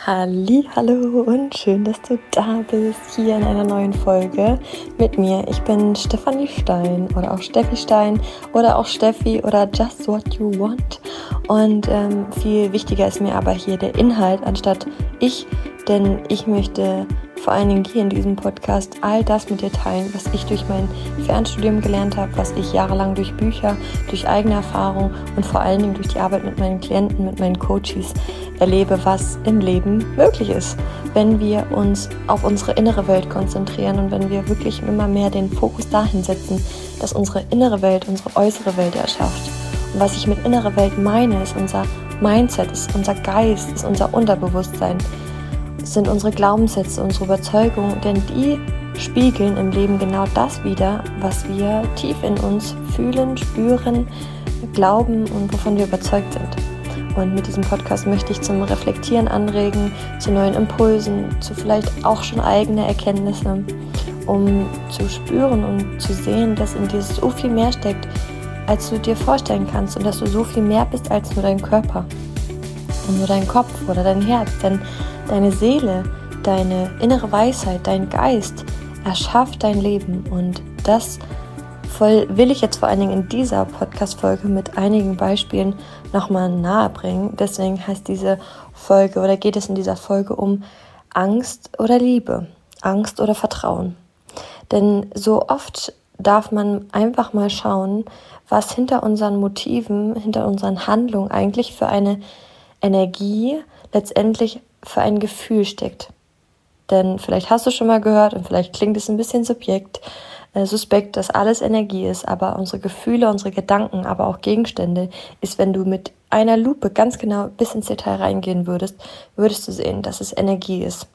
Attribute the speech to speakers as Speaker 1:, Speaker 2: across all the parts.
Speaker 1: Hallo und schön, dass du da bist, hier in einer neuen Folge mit mir. Ich bin Stefanie Stein oder auch Steffi Stein oder auch Steffi oder Just What You Want. Und viel wichtiger ist mir aber hier der Inhalt anstatt ich, denn ich möchte vor allen Dingen hier in diesem Podcast all das mit dir teilen, was ich durch mein Fernstudium gelernt habe, was ich jahrelang durch Bücher, durch eigene Erfahrung und vor allen Dingen durch die Arbeit mit meinen Klienten, mit meinen Coaches erlebe, was im Leben möglich ist, wenn wir uns auf unsere innere Welt konzentrieren und wenn wir wirklich immer mehr den Fokus dahin setzen, dass unsere innere Welt unsere äußere Welt erschafft. Und was ich mit innere Welt meine, ist unser Mindset, ist unser Geist, ist unser Unterbewusstsein, sind unsere Glaubenssätze, unsere Überzeugungen, denn die spiegeln im Leben genau das wider, was wir tief in uns fühlen, spüren, glauben und wovon wir überzeugt sind. Und mit diesem Podcast möchte ich zum Reflektieren anregen, zu neuen Impulsen, zu vielleicht auch schon eigenen Erkenntnissen, um zu spüren und zu sehen, dass in dir so viel mehr steckt, als du dir vorstellen kannst und dass du so viel mehr bist als nur dein Körper und nur dein Kopf oder dein Herz, denn deine Seele, deine innere Weisheit, dein Geist erschafft dein Leben und das will ich jetzt vor allen Dingen in dieser Podcast-Folge mit einigen Beispielen nochmal nahe bringen. Deswegen heißt diese Folge oder geht es in dieser Folge um Angst oder Liebe, Angst oder Vertrauen. Denn so oft darf man einfach mal schauen, was hinter unseren Motiven, hinter unseren Handlungen eigentlich für eine Energie, letztendlich für ein Gefühl steckt. Denn vielleicht hast du schon mal gehört und vielleicht klingt es ein bisschen suspekt, dass alles Energie ist, aber unsere Gefühle, unsere Gedanken, aber auch Gegenstände ist, wenn du mit einer Lupe ganz genau bis ins Detail reingehen würdest du sehen, dass es Energie ist.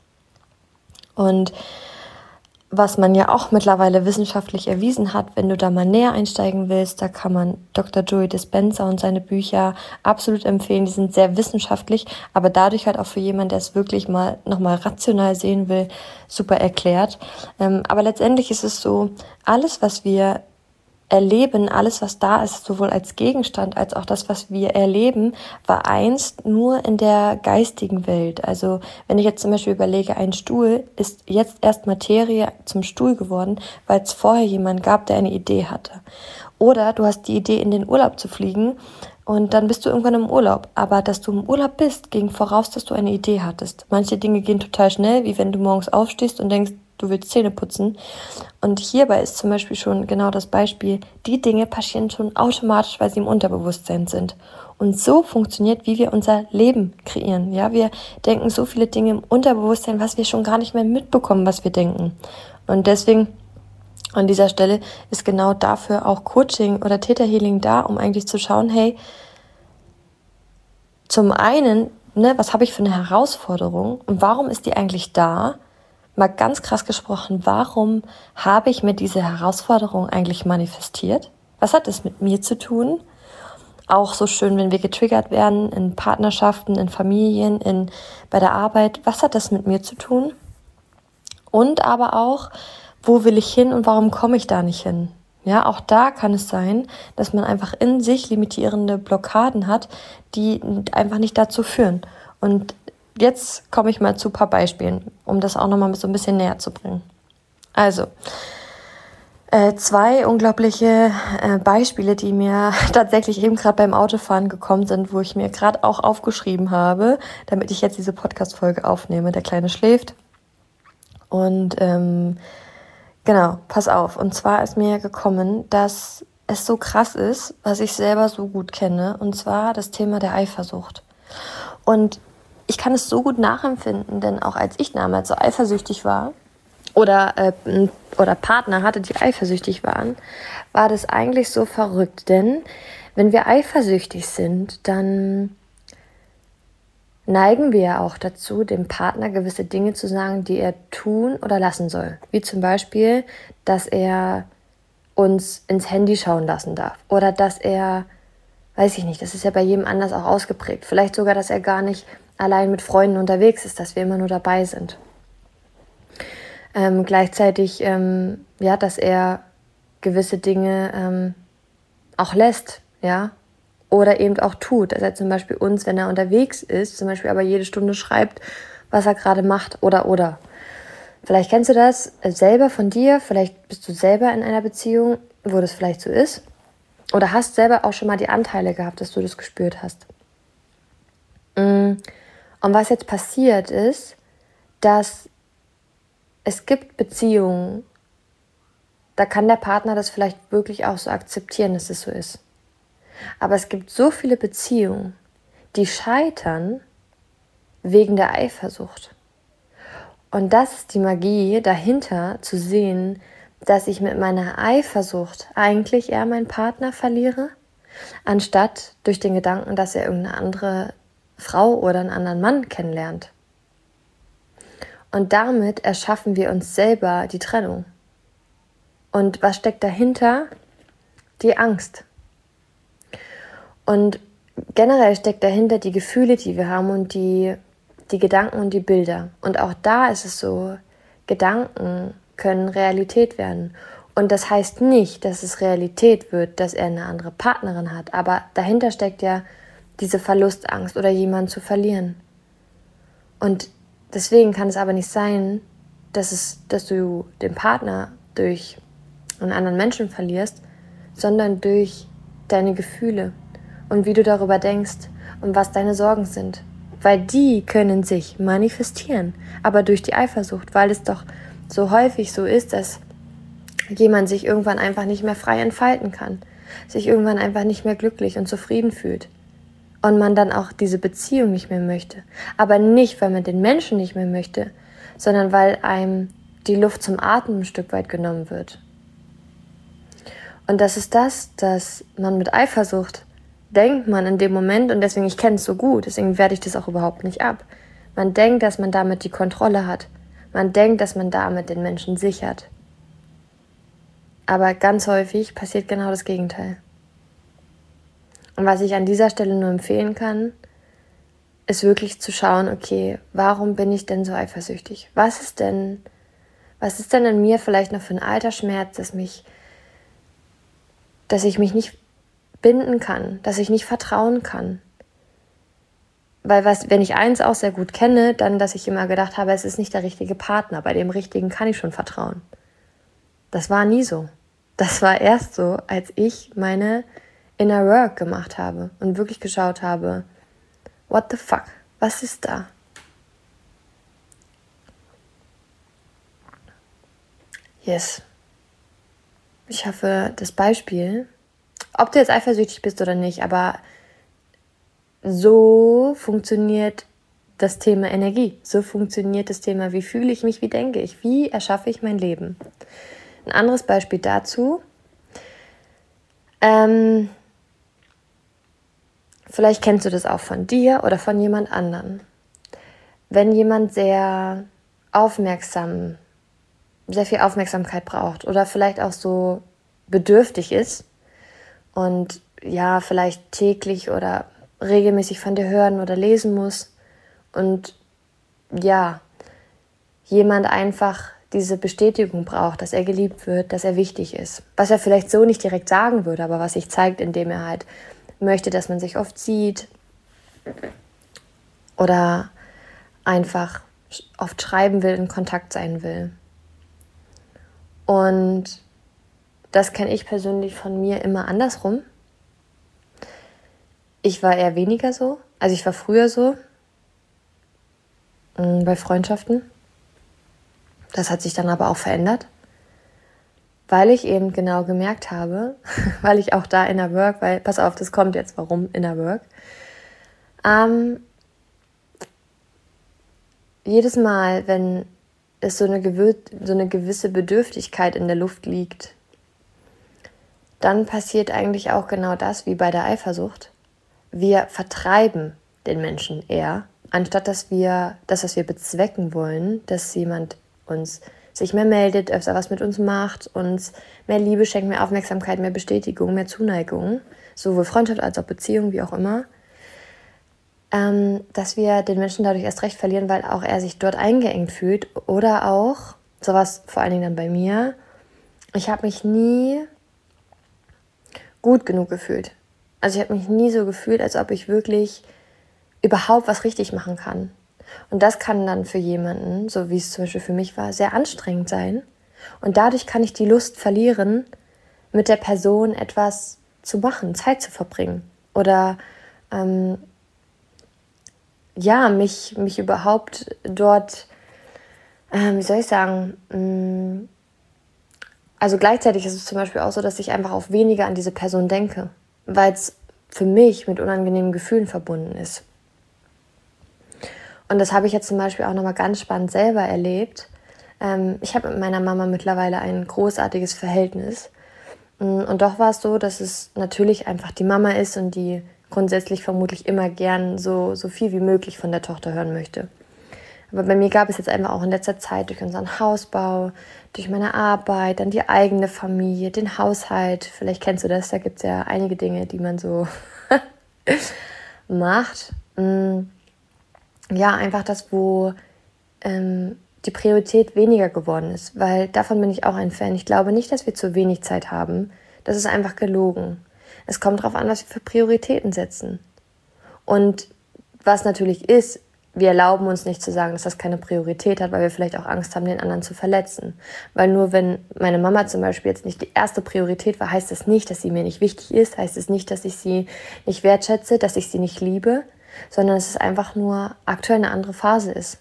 Speaker 1: Und was man ja auch mittlerweile wissenschaftlich erwiesen hat, wenn du da mal näher einsteigen willst, da kann man Dr. Joe Dispenza und seine Bücher absolut empfehlen. Die sind sehr wissenschaftlich, aber dadurch halt auch für jemanden, der es wirklich mal nochmal rational sehen will, super erklärt. Aber letztendlich ist es so, alles, was wir erleben, alles, was da ist, sowohl als Gegenstand als auch das, was wir erleben, war einst nur in der geistigen Welt. Also wenn ich jetzt zum Beispiel überlege, ein Stuhl ist jetzt erst Materie zum Stuhl geworden, weil es vorher jemanden gab, der eine Idee hatte. Oder du hast die Idee, in den Urlaub zu fliegen und dann bist du irgendwann im Urlaub. Aber dass du im Urlaub bist, ging voraus, dass du eine Idee hattest. Manche Dinge gehen total schnell, wie wenn du morgens aufstehst und denkst, du willst Zähne putzen. Und hierbei ist zum Beispiel schon genau das Beispiel, die Dinge passieren schon automatisch, weil sie im Unterbewusstsein sind. Und so funktioniert, wie wir unser Leben kreieren. Ja, wir denken so viele Dinge im Unterbewusstsein, was wir schon gar nicht mehr mitbekommen, was wir denken. Und deswegen an dieser Stelle ist genau dafür auch Coaching oder Theta Healing da, um eigentlich zu schauen, hey, zum einen, was habe ich für eine Herausforderung und warum ist die eigentlich da? Mal ganz krass gesprochen, warum habe ich mir diese Herausforderung eigentlich manifestiert? Was hat es mit mir zu tun? Auch so schön, wenn wir getriggert werden in Partnerschaften, in Familien, bei der Arbeit. Was hat das mit mir zu tun? Und aber auch, wo will ich hin und warum komme ich da nicht hin? Ja, auch da kann es sein, dass man einfach in sich limitierende Blockaden hat, die einfach nicht dazu führen. Und jetzt komme ich mal zu ein paar Beispielen, um das auch nochmal so ein bisschen näher zu bringen. Also, 2 unglaubliche Beispiele, die mir tatsächlich eben gerade beim Autofahren gekommen sind, wo ich mir gerade auch aufgeschrieben habe, damit ich jetzt diese Podcast-Folge aufnehme. Der Kleine schläft. Und genau, pass auf. Und zwar ist mir gekommen, dass es so krass ist, was ich selber so gut kenne, und zwar das Thema der Eifersucht. Und ich kann es so gut nachempfinden, denn auch als ich damals so eifersüchtig war oder Partner hatte, die eifersüchtig waren, war das eigentlich so verrückt. Denn wenn wir eifersüchtig sind, dann neigen wir ja auch dazu, dem Partner gewisse Dinge zu sagen, die er tun oder lassen soll. Wie zum Beispiel, dass er uns ins Handy schauen lassen darf oder dass er, weiß ich nicht, das ist ja bei jedem anders auch ausgeprägt. Vielleicht sogar, dass er gar nicht allein mit Freunden unterwegs ist, dass wir immer nur dabei sind. Gleichzeitig, dass er gewisse Dinge auch lässt, ja, oder eben auch tut, dass er zum Beispiel uns, wenn er unterwegs ist, zum Beispiel aber jede Stunde schreibt, was er gerade macht oder. Vielleicht kennst du das selber von dir, vielleicht bist du selber in einer Beziehung, wo das vielleicht so ist. Oder hast selber auch schon mal die Anteile gehabt, dass du das gespürt hast. Und was jetzt passiert ist, dass es gibt Beziehungen, da kann der Partner das vielleicht wirklich auch so akzeptieren, dass es so ist. Aber es gibt so viele Beziehungen, die scheitern wegen der Eifersucht. Und das ist die Magie dahinter, zu sehen, dass ich mit meiner Eifersucht eigentlich eher meinen Partner verliere, anstatt durch den Gedanken, dass er irgendeine andere Frau oder einen anderen Mann kennenlernt. Und damit erschaffen wir uns selber die Trennung. Und was steckt dahinter? Die Angst. Und generell steckt dahinter die Gefühle, die wir haben und die Gedanken und die Bilder. Und auch da ist es so, Gedanken können Realität werden. Und das heißt nicht, dass es Realität wird, dass er eine andere Partnerin hat. Aber dahinter steckt ja diese Verlustangst oder jemanden zu verlieren. Und deswegen kann es aber nicht sein, dass du den Partner durch einen anderen Menschen verlierst, sondern durch deine Gefühle und wie du darüber denkst und was deine Sorgen sind. Weil die können sich manifestieren, aber durch die Eifersucht, weil es doch so häufig so ist, dass jemand sich irgendwann einfach nicht mehr frei entfalten kann, sich irgendwann einfach nicht mehr glücklich und zufrieden fühlt und man dann auch diese Beziehung nicht mehr möchte. Aber nicht, weil man den Menschen nicht mehr möchte, sondern weil einem die Luft zum Atmen ein Stück weit genommen wird. Und das ist das, dass man mit Eifersucht denkt man in dem Moment, und deswegen, ich kenne es so gut, deswegen werte ich das auch überhaupt nicht ab. Man denkt, dass man damit die Kontrolle hat. Man denkt, dass man damit den Menschen sichert. Aber ganz häufig passiert genau das Gegenteil. Und was ich an dieser Stelle nur empfehlen kann, ist wirklich zu schauen, okay, warum bin ich denn so eifersüchtig? Was ist denn in mir vielleicht noch für ein alter Schmerz, dass ich mich nicht binden kann, dass ich nicht vertrauen kann. Weil wenn ich eins auch sehr gut kenne, dann, dass ich immer gedacht habe, es ist nicht der richtige Partner, bei dem Richtigen kann ich schon vertrauen. Das war nie so. Das war erst so, als ich meine Inner Work gemacht habe und wirklich geschaut habe, what the fuck, was ist da? Yes. Ich hoffe, das Beispiel, ob du jetzt eifersüchtig bist oder nicht, aber so funktioniert das Thema Energie. So funktioniert das Thema, wie fühle ich mich, wie denke ich, wie erschaffe ich mein Leben. Ein anderes Beispiel dazu, vielleicht kennst du das auch von dir oder von jemand anderen. Wenn jemand sehr viel Aufmerksamkeit braucht oder vielleicht auch so bedürftig ist und ja, vielleicht täglich oder regelmäßig von dir hören oder lesen muss und ja, jemand einfach diese Bestätigung braucht, dass er geliebt wird, dass er wichtig ist. Was er vielleicht so nicht direkt sagen würde, aber was sich zeigt, indem er halt möchte, dass man sich oft sieht oder einfach oft schreiben will, in Kontakt sein will. Und das kenne ich persönlich von mir immer andersrum. Ich war eher weniger so. Also ich war früher so bei Freundschaften. Das hat sich dann aber auch verändert, weil ich eben genau gemerkt habe, weil ich auch da Inner Work, weil, pass auf, das kommt jetzt, warum Inner Work. Jedes Mal, wenn es so eine gewisse Bedürftigkeit in der Luft liegt, dann passiert eigentlich auch genau das wie bei der Eifersucht. Wir vertreiben den Menschen eher, anstatt dass wir das, was wir bezwecken wollen, dass jemand uns sich mehr meldet, öfter was mit uns macht, uns mehr Liebe schenkt, mehr Aufmerksamkeit, mehr Bestätigung, mehr Zuneigung, sowohl Freundschaft als auch Beziehung, wie auch immer, dass wir den Menschen dadurch erst recht verlieren, weil auch er sich dort eingeengt fühlt oder auch, sowas vor allen Dingen dann bei mir, ich habe mich nie gut genug gefühlt. Also ich habe mich nie so gefühlt, als ob ich wirklich überhaupt was richtig machen kann. Und das kann dann für jemanden, so wie es zum Beispiel für mich war, sehr anstrengend sein. Und dadurch kann ich die Lust verlieren, mit der Person etwas zu machen, Zeit zu verbringen. Oder mich überhaupt dort, also gleichzeitig ist es zum Beispiel auch so, dass ich einfach auf weniger an diese Person denke, weil es für mich mit unangenehmen Gefühlen verbunden ist. Und das habe ich jetzt zum Beispiel auch nochmal ganz spannend selber erlebt. Ich habe mit meiner Mama mittlerweile ein großartiges Verhältnis. Und doch war es so, dass es natürlich einfach die Mama ist und die grundsätzlich vermutlich immer gern so viel wie möglich von der Tochter hören möchte. Aber bei mir gab es jetzt einfach auch in letzter Zeit durch unseren Hausbau, durch meine Arbeit, dann die eigene Familie, den Haushalt. Vielleicht kennst du das, da gibt es ja einige Dinge, die man so macht. Ja, einfach das, wo die Priorität weniger geworden ist, weil davon bin ich auch ein Fan. Ich glaube nicht, dass wir zu wenig Zeit haben. Das ist einfach gelogen. Es kommt darauf an, was wir für Prioritäten setzen. Und was natürlich ist, wir erlauben uns nicht zu sagen, dass das keine Priorität hat, weil wir vielleicht auch Angst haben, den anderen zu verletzen. Weil nur wenn meine Mama zum Beispiel jetzt nicht die erste Priorität war, heißt das nicht, dass sie mir nicht wichtig ist, heißt es nicht, dass ich sie nicht wertschätze, dass ich sie nicht liebe, sondern dass es einfach nur aktuell eine andere Phase ist.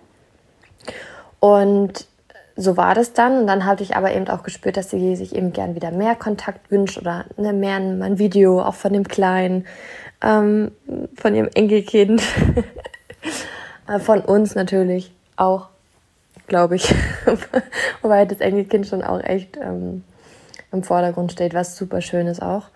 Speaker 1: Und so war das dann. Und dann hatte ich aber eben auch gespürt, dass sie sich eben gern wieder mehr Kontakt wünscht oder mehr ein Video, auch von dem Kleinen, von ihrem Enkelkind, von uns natürlich auch, glaube ich. Wobei das Enkelkind schon auch echt im Vordergrund steht, was super schön ist auch.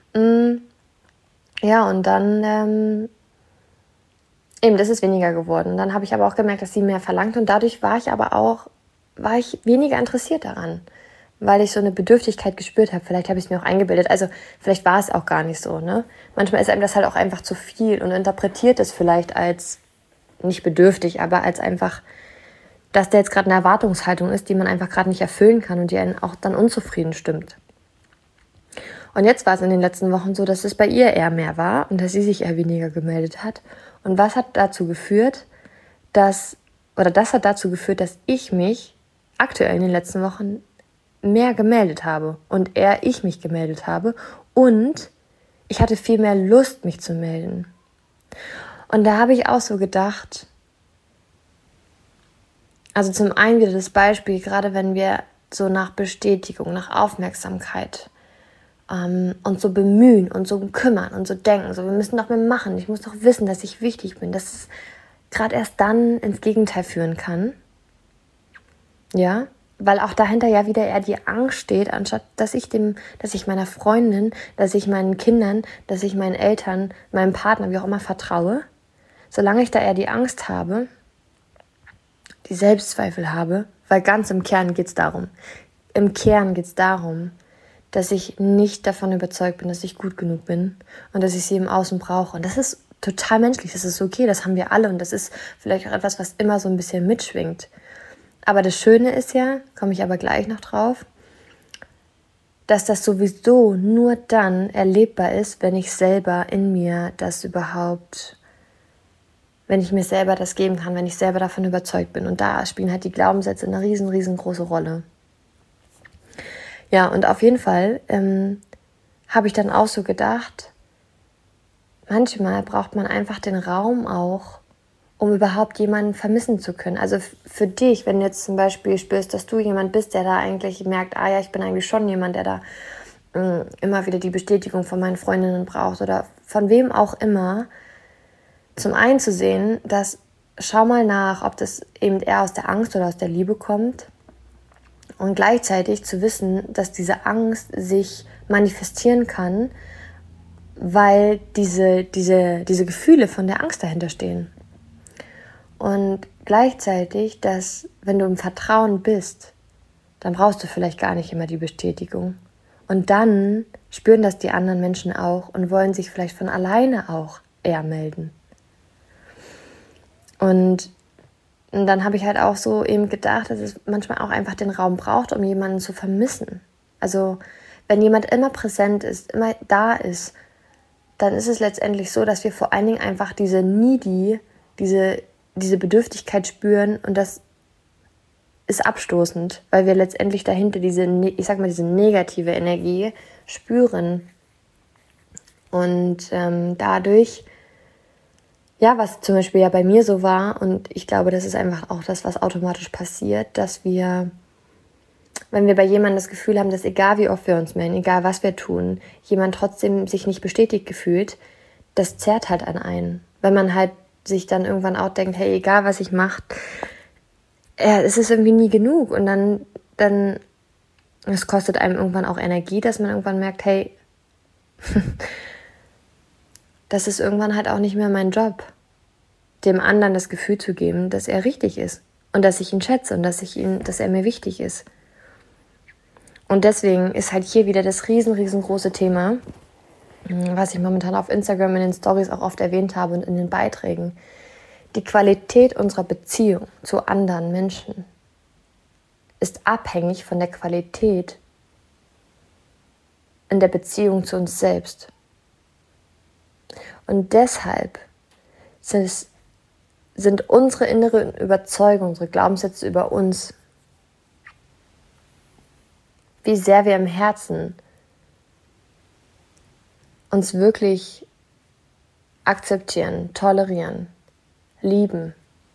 Speaker 1: Ja, und dann eben, das ist weniger geworden. Und dann habe ich aber auch gemerkt, dass sie mehr verlangt und dadurch war ich weniger interessiert daran, weil ich so eine Bedürftigkeit gespürt habe. Vielleicht habe ich es mir auch eingebildet. Also vielleicht war es auch gar nicht so, ne? Manchmal ist einem das halt auch einfach zu viel und interpretiert es vielleicht als nicht bedürftig, aber als einfach, dass da jetzt gerade eine Erwartungshaltung ist, die man einfach gerade nicht erfüllen kann und die einen auch dann unzufrieden stimmt. Und jetzt war es in den letzten Wochen so, dass es bei ihr eher mehr war und dass sie sich eher weniger gemeldet hat. Und das hat dazu geführt, dass ich mich aktuell in den letzten Wochen mehr gemeldet habe und eher ich mich gemeldet habe und ich hatte viel mehr Lust, mich zu melden. Und da habe ich auch so gedacht, also zum einen wieder das Beispiel, gerade wenn wir so nach Bestätigung, nach Aufmerksamkeit und so bemühen und so kümmern und so denken, so wir müssen doch mehr machen, ich muss doch wissen, dass ich wichtig bin, dass es gerade erst dann ins Gegenteil führen kann. Ja, weil auch dahinter ja wieder eher die Angst steht, anstatt dass ich meiner Freundin, dass ich meinen Kindern, dass ich meinen Eltern, meinem Partner, wie auch immer, vertraue. Solange ich da eher die Angst habe, die Selbstzweifel habe, weil ganz im Kern geht es darum. Im Kern geht es darum, dass ich nicht davon überzeugt bin, dass ich gut genug bin und dass ich sie im Außen brauche. Und das ist total menschlich, das ist okay, das haben wir alle und das ist vielleicht auch etwas, was immer so ein bisschen mitschwingt. Aber das Schöne ist ja, komme ich aber gleich noch drauf, dass das sowieso nur dann erlebbar ist, wenn ich selber in mir wenn ich mir selber das geben kann, wenn ich selber davon überzeugt bin. Und da spielen halt die Glaubenssätze eine riesengroße Rolle. Ja, und auf jeden Fall habe ich dann auch so gedacht, manchmal braucht man einfach den Raum auch, um überhaupt jemanden vermissen zu können. Also für dich, wenn du jetzt zum Beispiel spürst, dass du jemand bist, der da eigentlich merkt, ich bin eigentlich schon jemand, der da immer wieder die Bestätigung von meinen Freundinnen braucht oder von wem auch immer, zum einen zu sehen, dass schau mal nach, ob das eben eher aus der Angst oder aus der Liebe kommt und gleichzeitig zu wissen, dass diese Angst sich manifestieren kann, weil diese Gefühle von der Angst dahinter stehen. Und gleichzeitig, dass wenn du im Vertrauen bist, dann brauchst du vielleicht gar nicht immer die Bestätigung. Und dann spüren das die anderen Menschen auch und wollen sich vielleicht von alleine auch eher melden. Und dann habe ich halt auch so eben gedacht, dass es manchmal auch einfach den Raum braucht, um jemanden zu vermissen. Also wenn jemand immer präsent ist, immer da ist, dann ist es letztendlich so, dass wir vor allen Dingen einfach diese diese Bedürftigkeit spüren und das ist abstoßend, weil wir letztendlich dahinter diese negative Energie spüren. Und dadurch, ja, was zum Beispiel ja bei mir so war, und ich glaube, das ist einfach auch das, was automatisch passiert, dass wir, wenn wir bei jemandem das Gefühl haben, dass egal wie oft wir uns melden, egal was wir tun, jemand trotzdem sich nicht bestätigt gefühlt, das zerrt halt an einen. Wenn man halt sich dann irgendwann auch denkt, hey, egal was ich mache, ja, es ist irgendwie nie genug. Und dann es kostet einem irgendwann auch Energie, dass man irgendwann merkt, hey, das ist irgendwann halt auch nicht mehr mein Job, dem anderen das Gefühl zu geben, dass er richtig ist und dass ich ihn schätze und dass er mir wichtig ist. Und deswegen ist halt hier wieder das riesengroße Thema, was ich momentan auf Instagram in den Stories auch oft erwähnt habe und in den Beiträgen. Die Qualität unserer Beziehung zu anderen Menschen ist abhängig von der Qualität in der Beziehung zu uns selbst. Und deshalb sind unsere inneren Überzeugungen, unsere Glaubenssätze über uns, wie sehr wir im Herzen uns wirklich akzeptieren, tolerieren, lieben.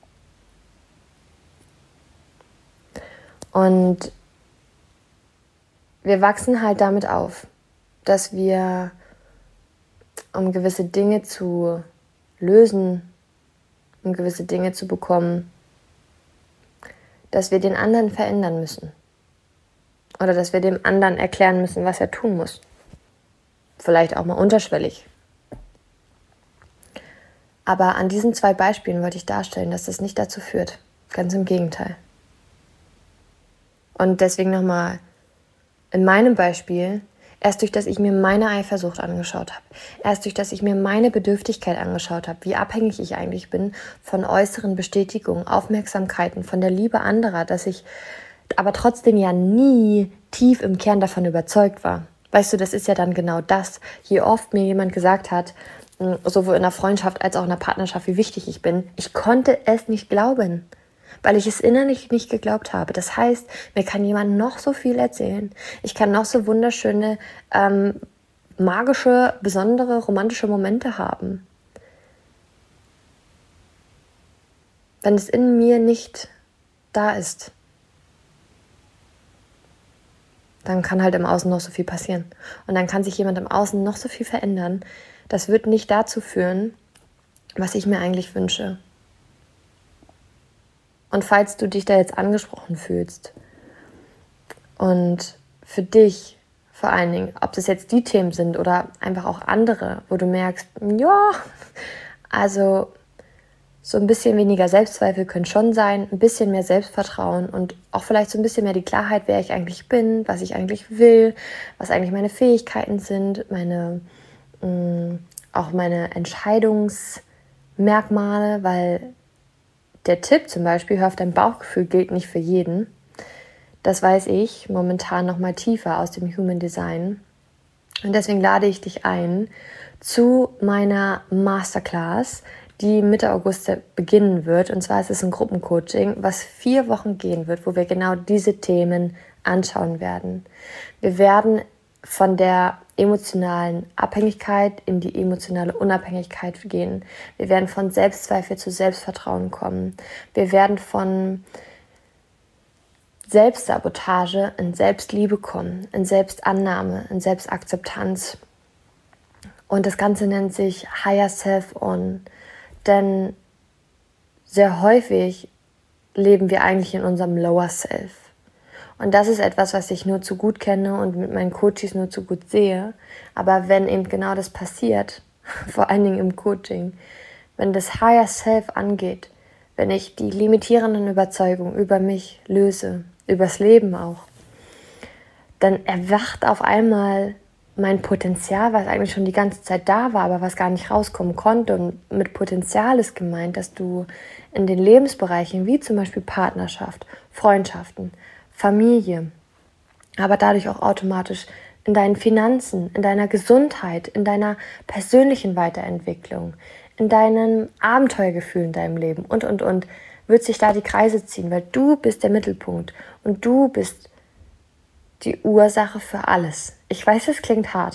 Speaker 1: Und wir wachsen halt damit auf, dass wir, um gewisse Dinge zu lösen, um gewisse Dinge zu bekommen, dass wir den anderen verändern müssen. Oder dass wir dem anderen erklären müssen, was er tun muss. Vielleicht auch mal unterschwellig. Aber an diesen 2 Beispielen wollte ich darstellen, dass das nicht dazu führt. Ganz im Gegenteil. Und deswegen nochmal, in meinem Beispiel, erst durch, dass ich mir meine Eifersucht angeschaut habe, erst durch, dass ich mir meine Bedürftigkeit angeschaut habe, wie abhängig ich eigentlich bin von äußeren Bestätigungen, Aufmerksamkeiten, von der Liebe anderer, dass ich aber trotzdem ja nie tief im Kern davon überzeugt war. Weißt du, das ist ja dann genau das. Je oft mir jemand gesagt hat, sowohl in der Freundschaft als auch in der Partnerschaft, wie wichtig ich bin, ich konnte es nicht glauben, weil ich es innerlich nicht geglaubt habe. Das heißt, mir kann jemand noch so viel erzählen. Ich kann noch so wunderschöne, magische, besondere, romantische Momente haben. Wenn es in mir nicht da ist, dann kann halt im Außen noch so viel passieren. Und dann kann sich jemand im Außen noch so viel verändern. Das wird nicht dazu führen, was ich mir eigentlich wünsche. Und falls du dich da jetzt angesprochen fühlst und für dich vor allen Dingen, ob das jetzt die Themen sind oder einfach auch andere, wo du merkst, ja, also so ein bisschen weniger Selbstzweifel können schon sein, ein bisschen mehr Selbstvertrauen und auch vielleicht so ein bisschen mehr die Klarheit, wer ich eigentlich bin, was ich eigentlich will, was eigentlich meine Fähigkeiten sind, auch meine Entscheidungsmerkmale, weil der Tipp zum Beispiel, hör auf dein Bauchgefühl, gilt nicht für jeden. Das weiß ich momentan noch mal tiefer aus dem Human Design. Und deswegen lade ich dich ein zu meiner Masterclass, die Mitte August beginnen wird. Und zwar ist es ein Gruppencoaching, was 4 Wochen gehen wird, wo wir genau diese Themen anschauen werden. Wir werden von der emotionalen Abhängigkeit in die emotionale Unabhängigkeit gehen. Wir werden von Selbstzweifel zu Selbstvertrauen kommen. Wir werden von Selbstsabotage in Selbstliebe kommen, in Selbstannahme, in Selbstakzeptanz. Und das Ganze nennt sich Higher Self-On. Denn sehr häufig leben wir eigentlich in unserem Lower Self. Und das ist etwas, was ich nur zu gut kenne und mit meinen Coaches nur zu gut sehe. Aber wenn eben genau das passiert, vor allen Dingen im Coaching, wenn das Higher Self angeht, wenn ich die limitierenden Überzeugungen über mich löse, übers Leben auch, dann erwacht auf einmal mein Potenzial, was eigentlich schon die ganze Zeit da war, aber was gar nicht rauskommen konnte. Und mit Potenzial ist gemeint, dass du in den Lebensbereichen, wie zum Beispiel Partnerschaft, Freundschaften, Familie, aber dadurch auch automatisch in deinen Finanzen, in deiner Gesundheit, in deiner persönlichen Weiterentwicklung, in deinem Abenteuergefühl in deinem Leben und, wird sich da die Kreise ziehen, weil du bist der Mittelpunkt und du bist die Ursache für alles. Ich weiß, es klingt hart,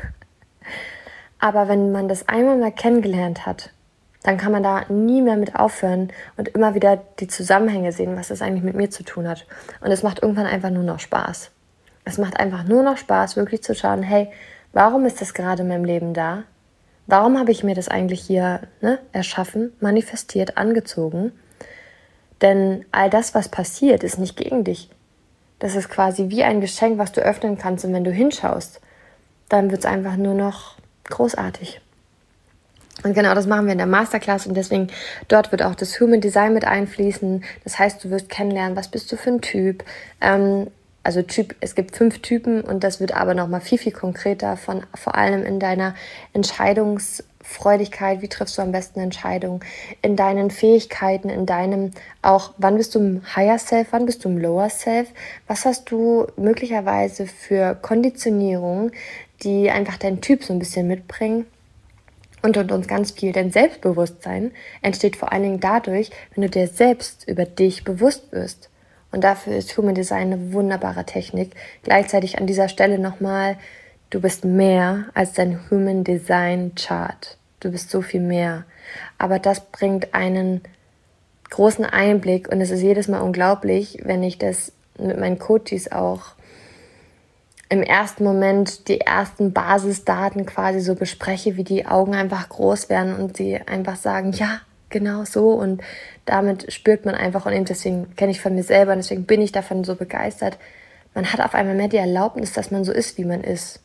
Speaker 1: aber wenn man das einmal mal kennengelernt hat, dann kann man da nie mehr mit aufhören und immer wieder die Zusammenhänge sehen, was das eigentlich mit mir zu tun hat. Und es macht irgendwann einfach nur noch Spaß. Es macht einfach nur noch Spaß, wirklich zu schauen, hey, warum ist das gerade in meinem Leben da? Warum habe ich mir das eigentlich hier erschaffen, manifestiert, angezogen? Denn all das, was passiert, ist nicht gegen dich. Das ist quasi wie ein Geschenk, was du öffnen kannst. Und wenn du hinschaust, dann wird es einfach nur noch großartig. Und genau das machen wir in der Masterclass. Und deswegen, dort wird auch das Human Design mit einfließen. Das heißt, du wirst kennenlernen, was bist du für ein Typ. Es gibt 5 Typen und das wird aber nochmal viel, viel konkreter, vor allem in deiner Entscheidungsfreudigkeit, wie triffst du am besten Entscheidungen, in deinen Fähigkeiten, in deinem auch, wann bist du im Higher Self, wann bist du im Lower Self, was hast du möglicherweise für Konditionierung, die einfach deinen Typ so ein bisschen mitbringen und uns ganz viel. Denn Selbstbewusstsein entsteht vor allen Dingen dadurch, wenn du dir selbst über dich bewusst wirst. Und dafür ist Human Design eine wunderbare Technik. Gleichzeitig an dieser Stelle nochmal, du bist mehr als dein Human Design Chart. Du bist so viel mehr. Aber das bringt einen großen Einblick und es ist jedes Mal unglaublich, wenn ich das mit meinen Coaches auch im ersten Moment die ersten Basisdaten quasi so bespreche, wie die Augen einfach groß werden und sie einfach sagen, ja, genau so, und damit spürt man einfach, und eben deswegen kenne ich von mir selber und deswegen bin ich davon so begeistert, man hat auf einmal mehr die Erlaubnis, dass man so ist, wie man ist.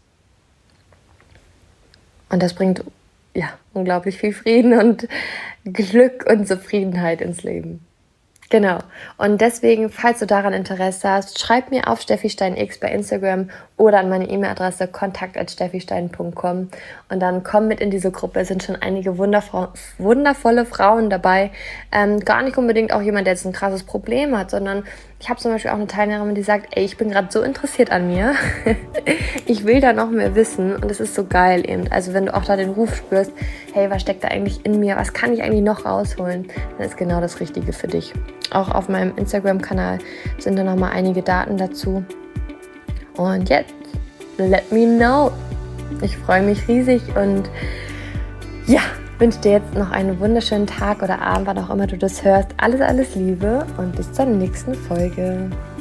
Speaker 1: Und das bringt unglaublich viel Frieden und Glück und Zufriedenheit ins Leben. Genau. Und deswegen, falls du daran Interesse hast, schreib mir auf SteffiSteinX bei Instagram oder an meine E-Mail-Adresse kontakt@steffistein.com und dann komm mit in diese Gruppe. Es sind schon einige wundervolle Frauen dabei. Gar nicht unbedingt auch jemand, der jetzt ein krasses Problem hat, sondern ich habe zum Beispiel auch eine Teilnehmerin, die sagt, ey, ich bin gerade so interessiert an mir. Ich will da noch mehr wissen und es ist so geil eben. Also wenn du auch da den Ruf spürst, hey, was steckt da eigentlich in mir? Was kann ich eigentlich noch rausholen? Dann ist genau das Richtige für dich. Auch auf meinem Instagram-Kanal sind da nochmal einige Daten dazu. Und jetzt, let me know. Ich freue mich riesig und wünsche dir jetzt noch einen wunderschönen Tag oder Abend, wann auch immer du das hörst. Alles, alles Liebe und bis zur nächsten Folge.